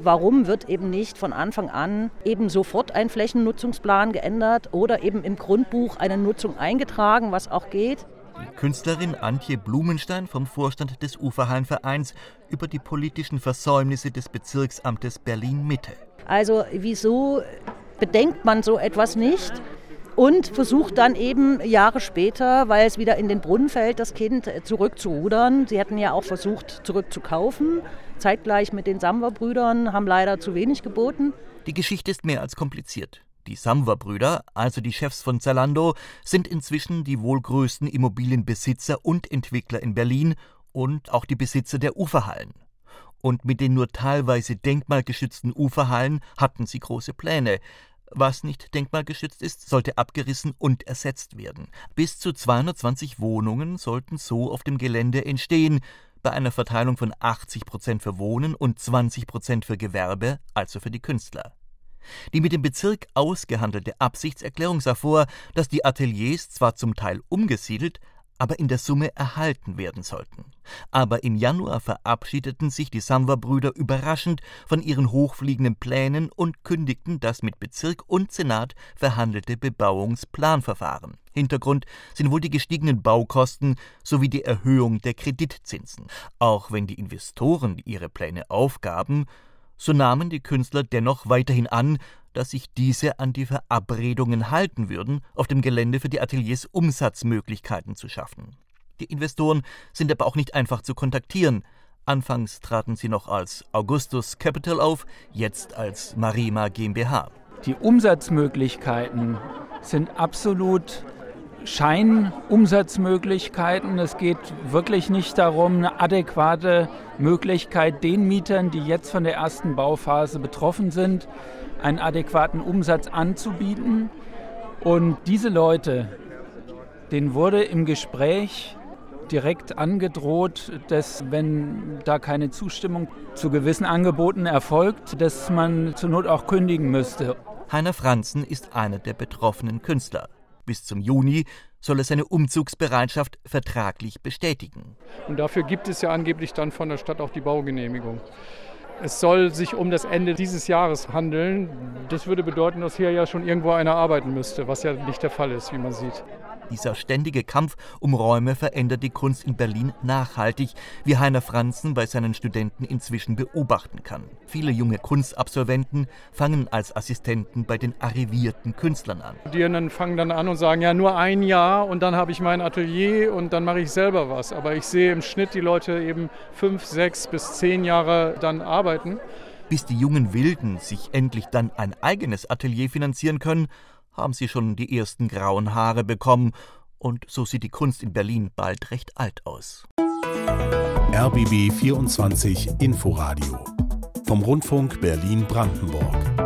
warum wird eben nicht von Anfang an eben sofort ein Flächennutzungsplan geändert oder eben im Grundbuch eine Nutzung eingetragen, was auch geht. Die Künstlerin Antje Blumenstein vom Vorstand des Uferhallenvereins über die politischen Versäumnisse des Bezirksamtes Berlin-Mitte. Also wieso bedenkt man so etwas nicht und versucht dann eben Jahre später, weil es wieder in den Brunnen fällt, das Kind zurückzurudern. Sie hätten ja auch versucht, zurückzukaufen, zeitgleich mit den Samwer-Brüdern, haben leider zu wenig geboten. Die Geschichte ist mehr als kompliziert. Die Samwer-Brüder, also die Chefs von Zalando, sind inzwischen die wohl größten Immobilienbesitzer und Entwickler in Berlin und auch die Besitzer der Uferhallen. Und mit den nur teilweise denkmalgeschützten Uferhallen hatten sie große Pläne. Was nicht denkmalgeschützt ist, sollte abgerissen und ersetzt werden. Bis zu 220 Wohnungen sollten so auf dem Gelände entstehen, bei einer Verteilung von 80% für Wohnen und 20% für Gewerbe, also für die Künstler. Die mit dem Bezirk ausgehandelte Absichtserklärung sah vor, dass die Ateliers zwar zum Teil umgesiedelt, aber in der Summe erhalten werden sollten. Aber im Januar verabschiedeten sich die Samwer-Brüder überraschend von ihren hochfliegenden Plänen und kündigten das mit Bezirk und Senat verhandelte Bebauungsplanverfahren. Hintergrund sind wohl die gestiegenen Baukosten sowie die Erhöhung der Kreditzinsen. Auch wenn die Investoren ihre Pläne aufgaben, so nahmen die Künstler dennoch weiterhin an, dass sich diese an die Verabredungen halten würden, auf dem Gelände für die Ateliers Umsatzmöglichkeiten zu schaffen. Die Investoren sind aber auch nicht einfach zu kontaktieren. Anfangs traten sie noch als Augustus Capital auf, jetzt als Marima GmbH. Die Umsatzmöglichkeiten sind absolut Scheinumsatzmöglichkeiten. Es geht wirklich nicht darum, eine adäquate Möglichkeit den Mietern, die jetzt von der ersten Bauphase betroffen sind, einen adäquaten Umsatz anzubieten. Und diese Leute, denen wurde im Gespräch direkt angedroht, dass, wenn da keine Zustimmung zu gewissen Angeboten erfolgt, dass man zur Not auch kündigen müsste. Heiner Franzen ist einer der betroffenen Künstler. Bis zum Juni soll er seine Umzugsbereitschaft vertraglich bestätigen. Und dafür gibt es ja angeblich dann von der Stadt auch die Baugenehmigung. Es soll sich um das Ende dieses Jahres handeln. Das würde bedeuten, dass hier ja schon irgendwo einer arbeiten müsste, was ja nicht der Fall ist, wie man sieht. Dieser ständige Kampf um Räume verändert die Kunst in Berlin nachhaltig, wie Heiner Franzen bei seinen Studenten inzwischen beobachten kann. Viele junge Kunstabsolventen fangen als Assistenten bei den arrivierten Künstlern an. Die dann fangen dann an und sagen, ja, nur ein Jahr und dann habe ich mein Atelier und dann mache ich selber was. Aber ich sehe im Schnitt die Leute eben 5, 6 bis 10 Jahre dann arbeiten. Bis die jungen Wilden sich endlich dann ein eigenes Atelier finanzieren können, haben sie schon die ersten grauen Haare bekommen. Und so sieht die Kunst in Berlin bald recht alt aus. RBB 24 Inforadio vom Rundfunk Berlin-Brandenburg.